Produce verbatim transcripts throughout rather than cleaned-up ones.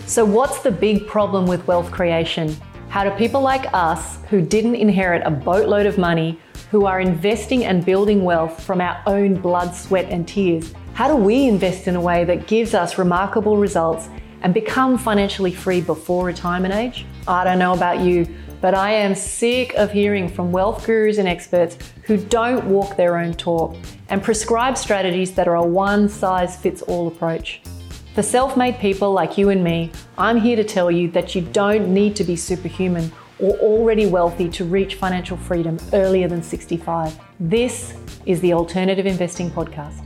So what's the big problem with wealth creation? How do people like us, who didn't inherit a boatload of money, who are investing and building wealth from our own blood, sweat and tears, how do we invest in a way that gives us remarkable results and become financially free before retirement age? I don't know about you, but I am sick of hearing from wealth gurus and experts who don't walk their own talk and prescribe strategies that are a one-size-fits-all approach. For self-made people like you and me, I'm here to tell you that you don't need to be superhuman or already wealthy to reach financial freedom earlier than sixty-five. This is the Alternative Investing Podcast.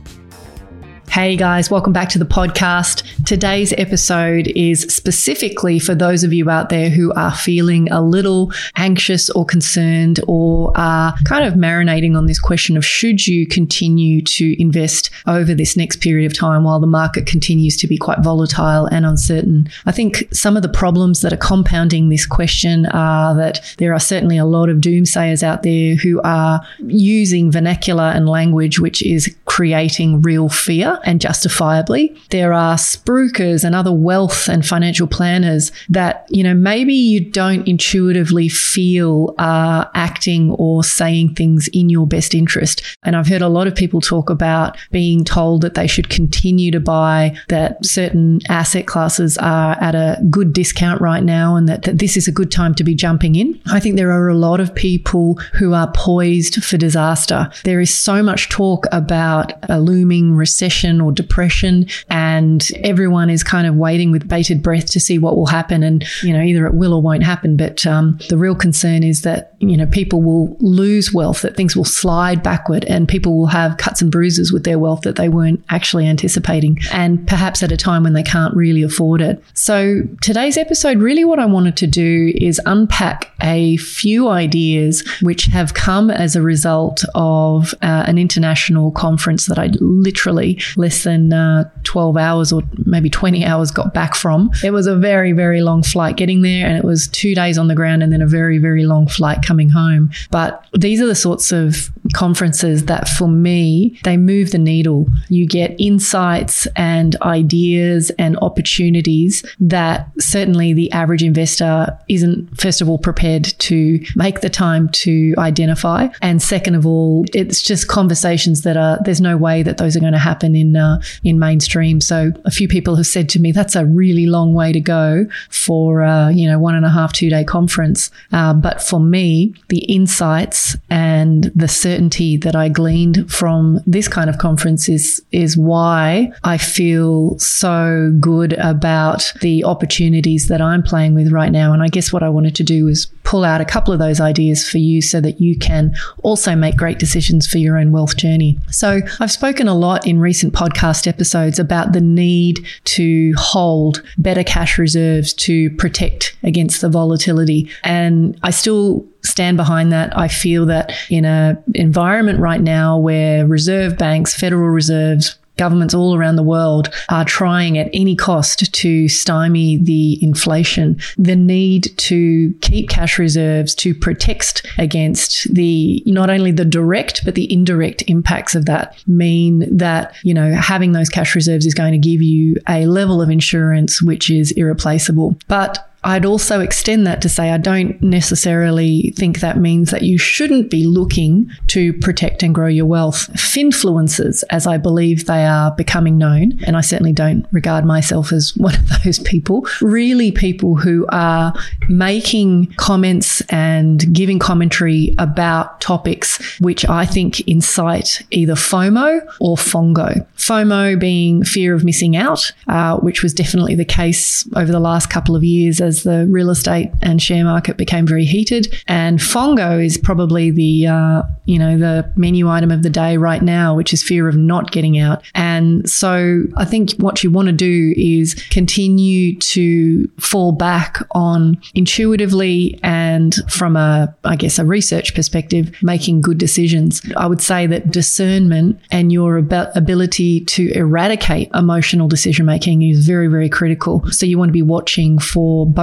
Hey guys, welcome back to the podcast. Today's episode is specifically for those of you out there who are feeling a little anxious or concerned or are kind of marinating on this question of should you continue to invest over this next period of time while the market continues to be quite volatile and uncertain. I think some of the problems that are compounding this question are that there are certainly a lot of doomsayers out there who are using vernacular and language which is creating real fear, and justifiably. There are spruikers and other wealth and financial planners that, you know, maybe you don't intuitively feel are acting or saying things in your best interest. And I've heard a lot of people talk about being told that they should continue to buy, that certain asset classes are at a good discount right now and that, that this is a good time to be jumping in. I think there are a lot of people who are poised for disaster. There is so much talk about a looming recession or depression, and everyone is kind of waiting with bated breath to see what will happen. And, you know, either it will or won't happen. But um, the real concern is that, you know, people will lose wealth, that things will slide backward and people will have cuts and bruises with their wealth that they weren't actually anticipating, and perhaps at a time when they can't really afford it. So today's episode, really what I wanted to do is unpack a few ideas which have come as a result of uh, an international conference that I literally less than uh, twelve hours or maybe twenty hours got back from. It was a very, very long flight getting there, and it was two days on the ground and then a very, very long flight coming home. But these are the sorts of conferences that for me, they move the needle. You get insights and ideas and opportunities that certainly the average investor isn't, first of all, prepared to make the time to identify. And second of all, it's just conversations that are, there's no way that those are going to happen in uh, in mainstream. So a few people have said to me, that's a really long way to go for, uh, you know, one and a half, two day conference. Uh, but for me, the insights and the certainty that I gleaned from this kind of conference is, is why I feel so good about the opportunities that I'm playing with right now. And I guess what I wanted to do is pull out a couple of those ideas for you so that you can also make great decisions for your own wealth journey. So I've spoken a lot in recent podcast episodes about the need to hold better cash reserves to protect against the volatility. And I still stand behind that. I feel that in an environment right now where reserve banks, Federal Reserves, governments all around the world are trying at any cost to stymie the inflation, the need to keep cash reserves to protect against the, not only the direct, but the indirect impacts of that mean that, you know, having those cash reserves is going to give you a level of insurance which is irreplaceable. But I'd also extend that to say I don't necessarily think that means that you shouldn't be looking to protect and grow your wealth. Finfluencers, as I believe they are becoming known, and I certainly don't regard myself as one of those people, really people who are making comments and giving commentary about topics which I think incite either FOMO or FONGO. FOMO being fear of missing out, uh, which was definitely the case over the last couple of years as as the real estate and share market became very heated. And FONGO is probably the, uh, you know, the menu item of the day right now, which is fear of not getting out. And so I think what you want to do is continue to fall back on intuitively and from a, I guess, a research perspective, making good decisions. I would say that discernment and your ab- ability to eradicate emotional decision making is very, very critical. So you want to be watching for both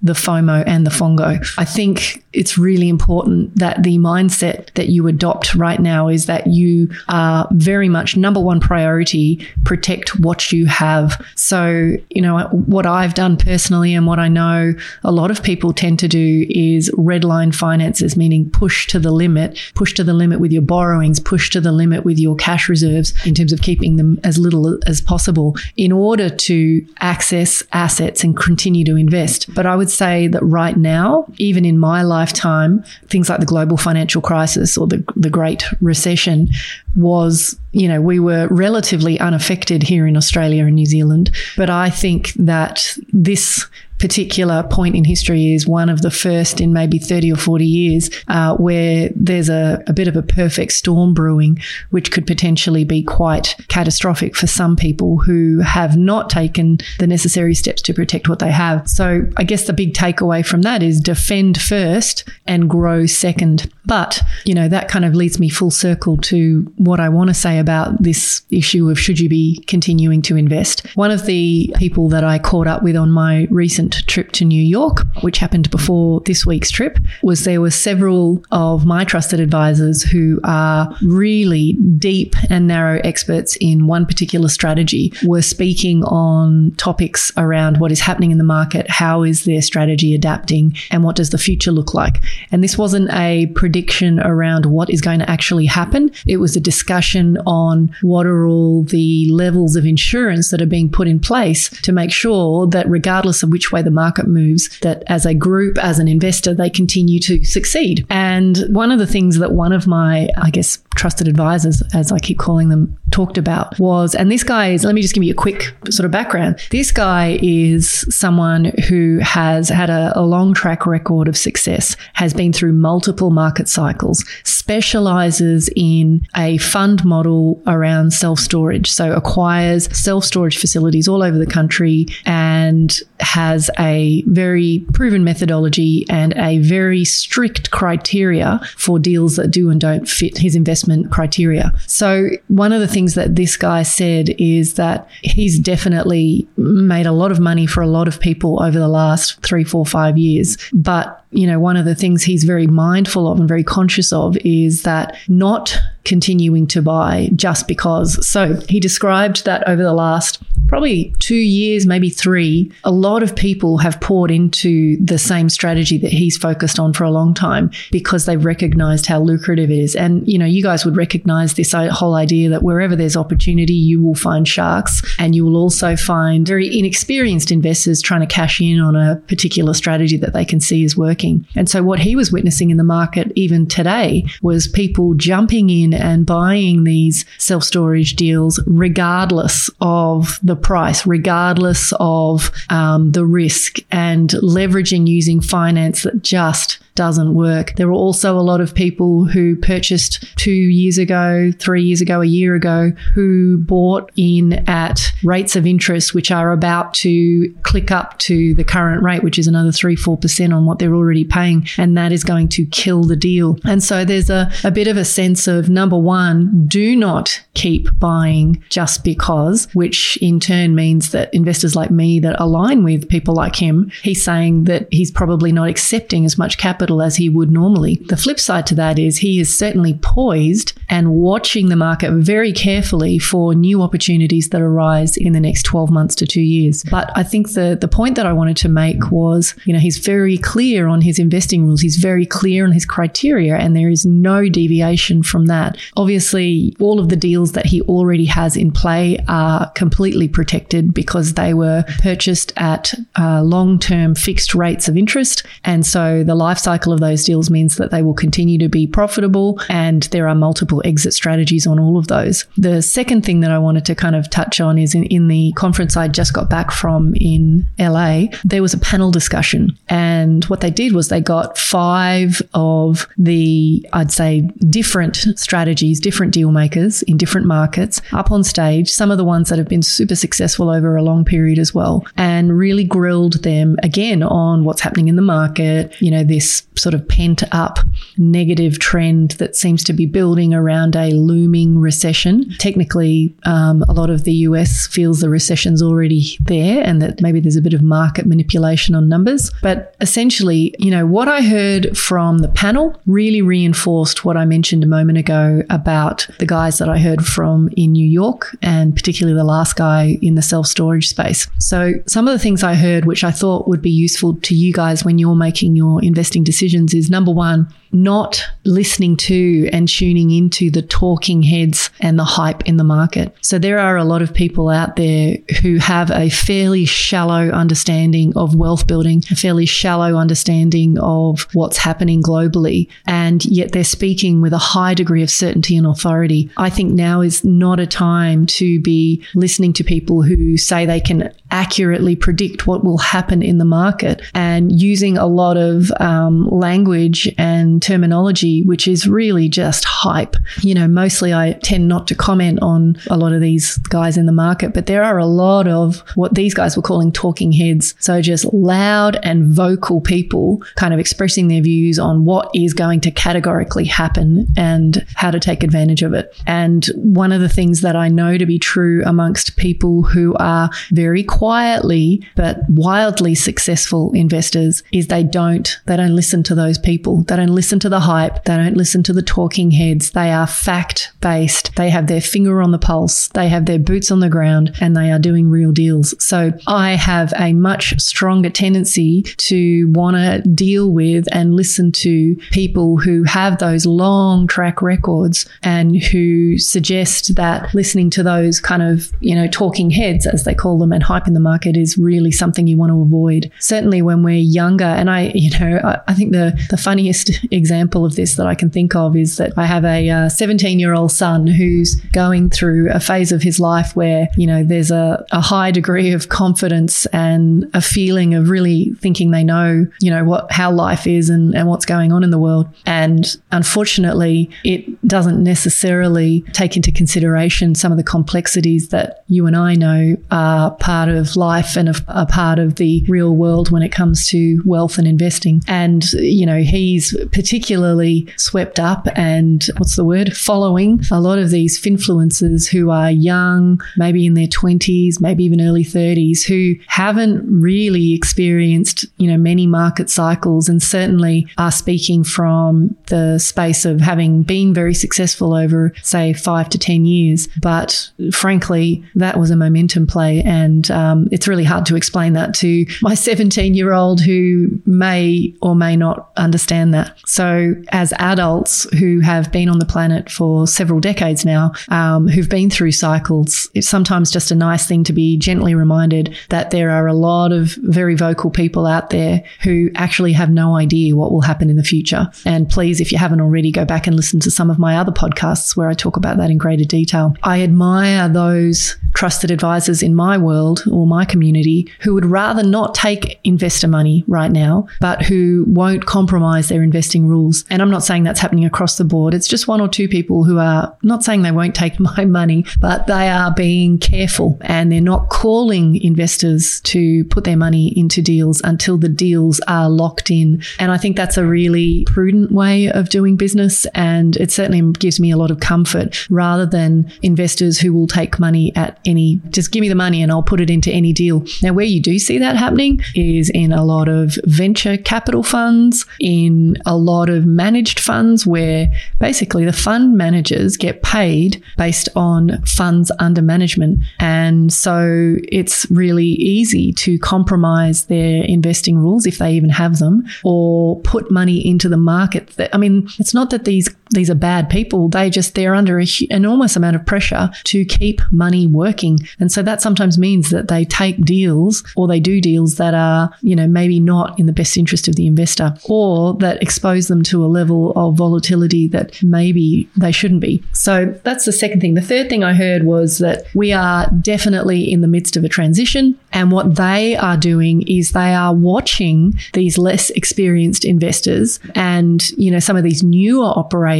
the FOMO and the FONGO. I think it's really important that the mindset that you adopt right now is that you are very much number one priority, protect what you have. So, you know, what I've done personally and what I know a lot of people tend to do is redline finances, meaning push to the limit, push to the limit with your borrowings, push to the limit with your cash reserves in terms of keeping them as little as possible in order to access assets and continue to invest. But I would say that right now, even in my lifetime, things like the global financial crisis or the, the Great Recession was, you know, we were relatively unaffected here in Australia and New Zealand. But I think that this particular point in history is one of the first in maybe thirty or forty years uh, where there's a, a bit of a perfect storm brewing, which could potentially be quite catastrophic for some people who have not taken the necessary steps to protect what they have. So I guess the big takeaway from that is defend first and grow second. But, you know, that kind of leads me full circle to what I want to say about this issue of should you be continuing to invest. One of the people that I caught up with on my recent trip to New York, which happened before this week's trip, was there were several of my trusted advisors who are really deep and narrow experts in one particular strategy, were speaking on topics around what is happening in the market, how is their strategy adapting, and what does the future look like. And this wasn't a prediction around what is going to actually happen. It was a discussion on what are all the levels of insurance that are being put in place to make sure that regardless of which way the market moves, that as a group, as an investor, they continue to succeed. And one of the things that one of my, I guess, trusted advisors, as I keep calling them, talked about was, and this guy is, let me just give you a quick sort of background. This guy is someone who has had a, a long track record of success, has been through multiple market cycles, specializes in a fund model around self-storage. So acquires self-storage facilities all over the country and has a very proven methodology and a very strict criteria for deals that do and don't fit his investment criteria. So one of the things that this guy said is that he's definitely made a lot of money for a lot of people over the last three, four, five years. But, you know, one of the things he's very mindful of and very conscious of is that not continuing to buy just because. So he described that over the last probably two years, maybe three, a lot of people have poured into the same strategy that he's focused on for a long time because they've recognized how lucrative it is. And, you know, you guys would recognize this whole idea that wherever there's opportunity, you will find sharks, and you will also find very inexperienced investors trying to cash in on a particular strategy that they can see is working. And so what he was witnessing in the market even today was people jumping in and buying these self-storage deals regardless of the price, regardless of um, the risk, and leveraging using finance that just doesn't work. There were also a lot of people who purchased two years ago, three years ago, a year ago, who bought in at rates of interest which are about to click up to the current rate, which is another three, four percent on what they're already paying. And that is going to kill the deal. And so there's a, a bit of a sense of, number one, do not keep buying just because, which in turn means that investors like me that align with people like him, he's saying that he's probably not accepting as much capital as he would normally. The flip side to that is he is certainly poised and watching the market very carefully for new opportunities that arise in the next twelve months to two years. But I think the, the point that I wanted to make was, you know, he's very clear on his investing rules. He's very clear on his criteria, and there is no deviation from that. Obviously, all of the deals that he already has in play are completely protected because they were purchased at uh, long-term fixed rates of interest. And so the life cycle of those deals means that they will continue to be profitable, and there are multiple exit strategies on all of those. The second thing that I wanted to kind of touch on is in, in the conference I just got back from in L A, there was a panel discussion, and what they did was they got five of the, I'd say, different strategies strategies, different deal makers in different markets up on stage, some of the ones that have been super successful over a long period as well, and really grilled them again on what's happening in the market, you know, this sort of pent up negative trend that seems to be building around a looming recession. Technically, um, a lot of the U S feels the recession's already there and that maybe there's a bit of market manipulation on numbers. But essentially, you know, what I heard from the panel really reinforced what I mentioned a moment ago about the guys that I heard from in New York, and particularly the last guy in the self-storage space. So some of the things I heard, which I thought would be useful to you guys when you're making your investing decisions, is number one, not listening to and tuning into the talking heads and the hype in the market. So there are a lot of people out there who have a fairly shallow understanding of wealth building, a fairly shallow understanding of what's happening globally, and yet they're speaking with a high degree of certainty and authority. I think now is not a time to be listening to people who say they can accurately predict what will happen in the market and using a lot of um, language and terminology, which is really just hype. You know, mostly I tend not to comment on a lot of these guys in the market, but there are a lot of what these guys were calling talking heads. So just loud and vocal people kind of expressing their views on what is going to categorically happen and how to take advantage of it. And one of the things that I know to be true amongst people who are very quietly but wildly successful investors is they don't, they don't listen to those people. They don't listen to the hype. They don't listen to the talking heads. They are fact-based. They have their finger on the pulse. They have their boots on the ground and they are doing real deals. So I have a much stronger tendency to want to deal with and listen to people who have those long track records and who suggest that listening to those kind of, you know, talking heads, as they call them, and hype in the market is really something you want to avoid. Certainly when we're younger, and I, you know, I, I think the, the funniest example of this that I can think of is that I have a uh, seventeen-year-old son who's going through a phase of his life where, you know, there's a, a high degree of confidence and a feeling of really thinking they know, you know, what how life is and, and what's going on in the world. And unfortunately, it doesn't necessarily take into consideration some of the complexities that you and I know are part of life and a, a part of the real world when it comes to wealth and investing. And, you know, he's particularly swept up and what's the word? Following a lot of these finfluencers who are young, maybe in their twenties, maybe even early thirties, who haven't really experienced, you know, many market cycles and certainly are speaking from the space of having been very successful over, say, five to ten years. But frankly, that was a momentum play. And um, it's really hard to explain that to my seventeen-year-old who may or may not understand that. So as adults who have been on the planet for several decades now, um, who've been through cycles, it's sometimes just a nice thing to be gently reminded that there are a lot of very vocal people out there who actually have no idea what will happen in the future. And please, if you haven't already, go back and listen to some of my other podcasts where I talk about that in greater detail. I admire those trusted advisors in my world or my community who would rather not take investor money right now, but who won't compromise their investing rules. And I'm not saying that's happening across the board. It's just one or two people who are not saying they won't take my money, but they are being careful and they're not calling investors to put their money into deals until the deals are locked in. And I think that's a really prudent way of doing business. And it certainly gives me a lot of comfort rather than investors who will take money at any, just give me the money and I'll put it into any deal. Now, where you do see that happening is in a lot of venture capital funds, in a lot of managed funds where basically the fund managers get paid based on funds under management. And so it's really easy to compromise their investing rules if they even have them, or put money into the market. That, I mean, it's not that these these are bad people. They just, they're under an enormous amount of pressure to keep money working. And so that sometimes means that they take deals or they do deals that are, you know, maybe not in the best interest of the investor, or that expose them to a level of volatility that maybe they shouldn't be. So that's the second thing. The third thing I heard was that we are definitely in the midst of a transition. And what they are doing is they are watching these less experienced investors and, you know, some of these newer operators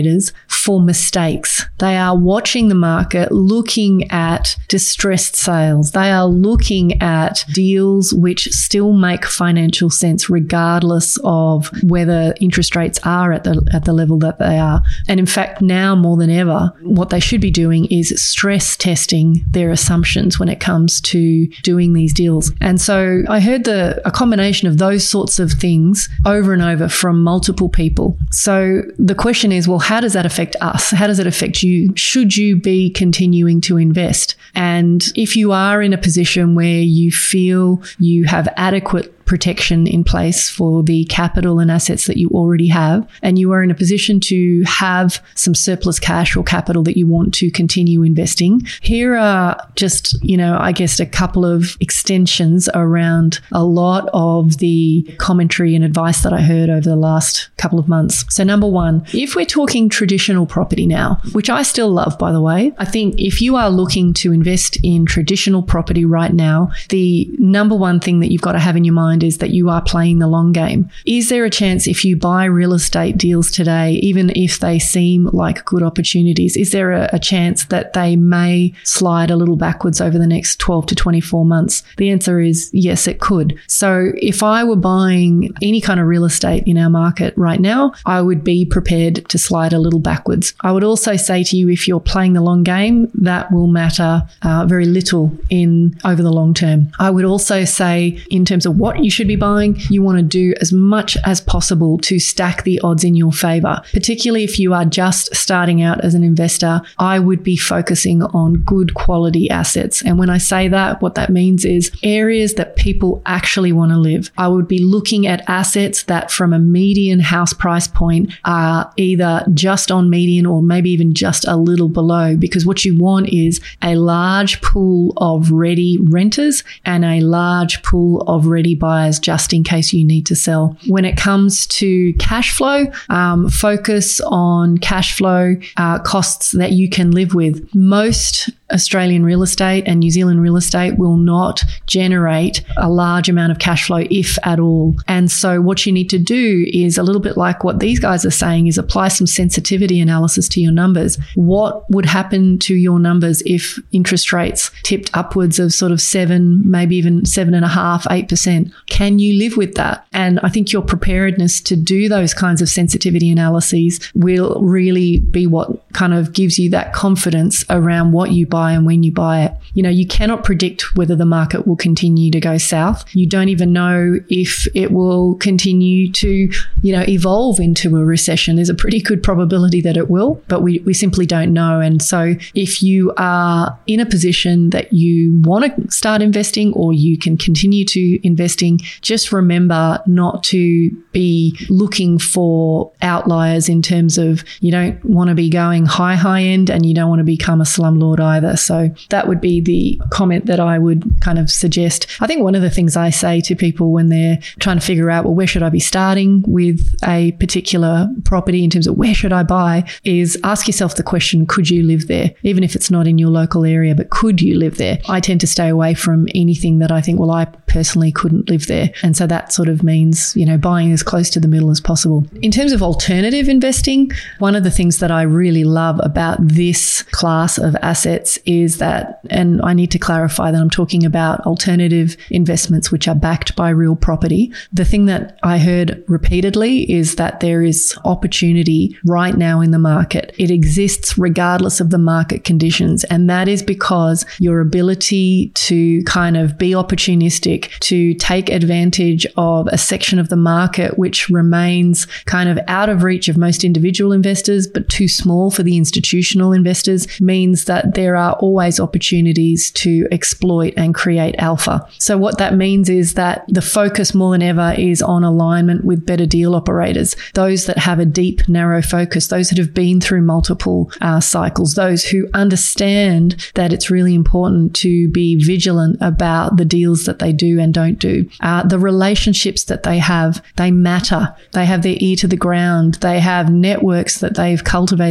for mistakes. They are watching the market, looking at distressed sales. They are looking at deals which still make financial sense regardless of whether interest rates are at the at the level that they are. And in fact, now more than ever, what they should be doing is stress testing their assumptions when it comes to doing these deals. And so I heard the a combination of those sorts of things over and over from multiple people. So the question is, well, how does that affect us? How does it affect you? Should you be continuing to invest? And if you are in a position where you feel you have adequate protection in place for the capital and assets that you already have, and you are in a position to have some surplus cash or capital that you want to continue investing, here are just, you know, I guess a couple of extensions around a lot of the commentary and advice that I heard over the last couple of months. So number one, if we're talking traditional property now, which I still love, by the way, I think if you are looking to invest in traditional property right now, the number one thing that you've got to have in your mind is that you are playing the long game. Is there a chance if you buy real estate deals today, even if they seem like good opportunities, is there a, a chance that they may slide a little backwards over the next twelve to twenty-four months? The answer is yes, it could. So if I were buying any kind of real estate in our market right now, I would be prepared to slide a little backwards. I would also say to you, if you're playing the long game, that will matter uh, very little in over the long term. I would also say, in terms of what you should be buying, you want to do as much as possible to stack the odds in your favor. Particularly if you are just starting out as an investor, I would be focusing on good quality assets. And when I say that, what that means is areas that people actually want to live. I would be looking at assets that from a median house price point are either just on median or maybe even just a little below, because what you want is a large pool of ready renters and a large pool of ready buyers just in case you need to sell. When it comes to cash flow, um, focus on cash flow uh, costs that you can live with. Most Australian real estate and New Zealand real estate will not generate a large amount of cash flow, if at all. And so what you need to do is a little bit like what these guys are saying, is apply some sensitivity analysis to your numbers. What would happen to your numbers if interest rates tipped upwards of sort of seven, maybe even seven and a half, eight percent? Can you live with that? And I think your preparedness to do those kinds of sensitivity analyses will really be what kind of gives you that confidence around what you buy and when you buy it. You know, you cannot predict whether the market will continue to go south. You don't even know if it will continue to, you know, evolve into a recession. There's a pretty good probability that it will, but we, we simply don't know. And so if you are in a position that you want to start investing, or you can continue to investing, just remember not to be looking for outliers in terms of, you don't want to be going high, high end, and you don't want to become a slumlord either. So that would be the comment that I would kind of suggest. I think one of the things I say to people when they're trying to figure out, well, where should I be starting with a particular property in terms of where should I buy, is ask yourself the question, could you live there? Even if it's not in your local area, but could you live there? I tend to stay away from anything that I think, well, I personally couldn't live there. And so that sort of means, you know, buying as close to the middle as possible. In terms of alternative investing, one of the things that I really love about this class of assets is that, and I need to clarify that I'm talking about alternative investments which are backed by real property. The thing that I heard repeatedly is that there is opportunity right now in the market. It exists regardless of the market conditions. And that is because your ability to kind of be opportunistic, to take advantage of a section of the market which remains kind of out of reach of most individual investors, but too small for the institutional investors, means that there are always opportunities to exploit and create alpha. So what that means is that the focus more than ever is on alignment with better deal operators, those that have a deep, narrow focus, those that have been through multiple uh, cycles, those who understand that it's really important to be vigilant about the deals that they do and don't do. Uh, the relationships that they have, they matter. They have their ear to the ground. They have networks that they've cultivated over many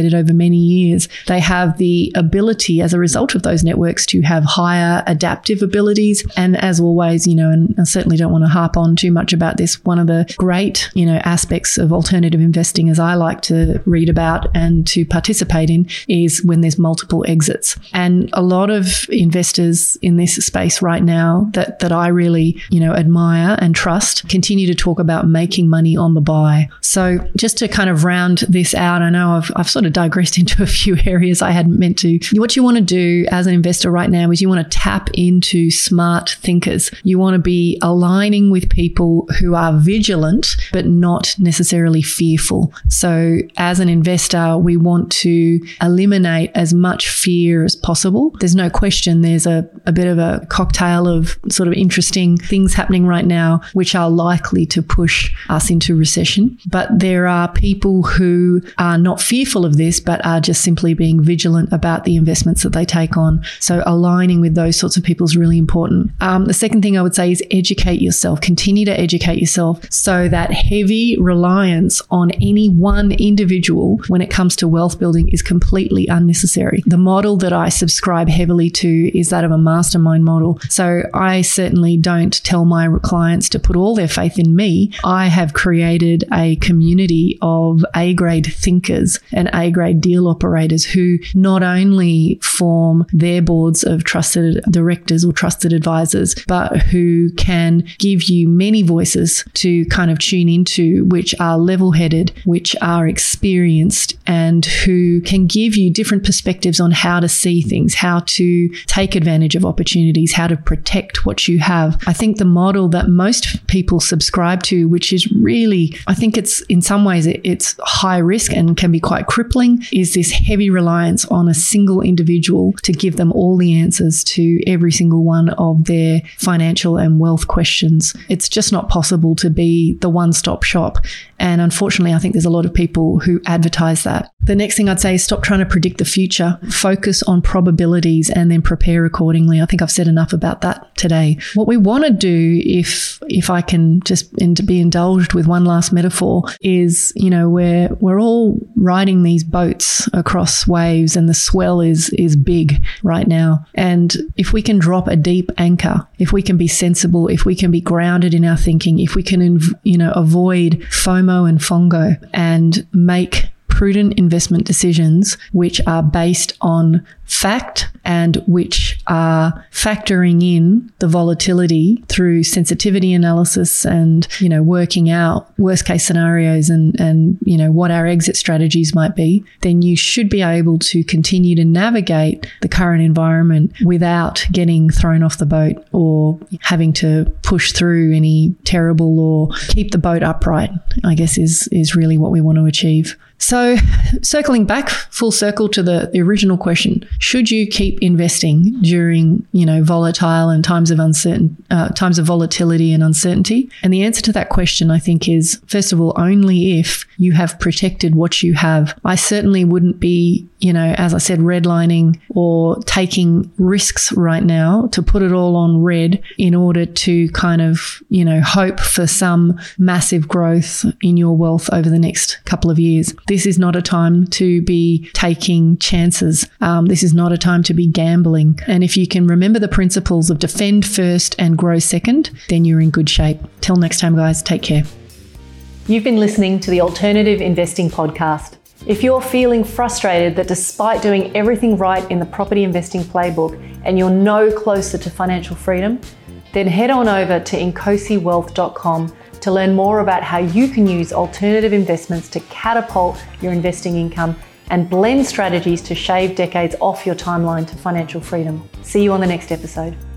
many years. They have the ability, as a result of those networks, to have higher adaptive abilities. And as always, you know, and I certainly don't want to harp on too much about this, one of the great, you know, aspects of alternative investing, as I like to read about and to participate in, is when there's multiple exits. And a lot of investors in this space right now that, that I really, you know, admire and trust continue to talk about making money on the buy. So just to kind of round this out, I know I've, I've sort of digressed into a few areas I hadn't meant to. What you want to do as an investor right now is you want to tap into smart thinkers. You want to be aligning with people who are vigilant, but not necessarily fearful. So as an investor, we want to eliminate as much fear as possible. There's no question there's a, a bit of a cocktail of sort of interesting things happening right now, which are likely to push us into recession. But there are people who are not fearful of this, but are just simply being vigilant about the investments that they take on. So aligning with those sorts of people is really important. Um, the second thing I would say is educate yourself. Continue to educate yourself so that heavy reliance on any one individual when it comes to wealth building is completely unnecessary. The model that I subscribe heavily to is that of a mastermind model. So I certainly don't tell my clients to put all their faith in me. I have created a community of A-grade thinkers and A-grade deal operators who not only form their boards of trusted directors or trusted advisors, but who can give you many voices to kind of tune into, which are level-headed, which are experienced, and who can give you different perspectives on how to see things, how to take advantage of opportunities, how to protect what you have. I think the model that most people subscribe to, which is really, I think it's in some ways it, it's high risk and can be quite crippling, is this heavy reliance on a single individual to give them all the answers to every single one of their financial and wealth questions. It's just not possible to be the one-stop shop. And unfortunately, I think there's a lot of people who advertise that. The next thing I'd say is stop trying to predict the future. Focus on probabilities and then prepare accordingly. I think I've said enough about that today. What we want to do, if if I can just in, to be indulged with one last metaphor, is, you know, we're we're all riding these boats across waves and the swell is is big right now. And if we can drop a deep anchor, if we can be sensible, if we can be grounded in our thinking, if we can, you know, avoid FOMO and FONGO and make prudent investment decisions which are based on fact and which are factoring in the volatility through sensitivity analysis and, you know, working out worst case scenarios and, and, you know, what our exit strategies might be, then you should be able to continue to navigate the current environment without getting thrown off the boat or having to push through any terrible or keep the boat upright, I guess is, is really what we want to achieve. So circling back full circle to the, the original question, should you keep investing during, you know, volatile and times of uncertain, uh, times of volatility and uncertainty? And the answer to that question, I think, is, first of all, only if you have protected what you have. I certainly wouldn't be, you know, as I said, redlining or taking risks right now to put it all on red in order to kind of, you know, hope for some massive growth in your wealth over the next couple of years. This is not a time to be taking chances. Um, this is not a time to be gambling. And if you can remember the principles of defend first and grow second, then you're in good shape. Till next time, guys, take care. You've been listening to the Alternative Investing Podcast. If you're feeling frustrated that despite doing everything right in the property investing playbook and you're no closer to financial freedom, then head on over to incosi wealth dot com to learn more about how you can use alternative investments to catapult your investing income and blend strategies to shave decades off your timeline to financial freedom. See you on the next episode.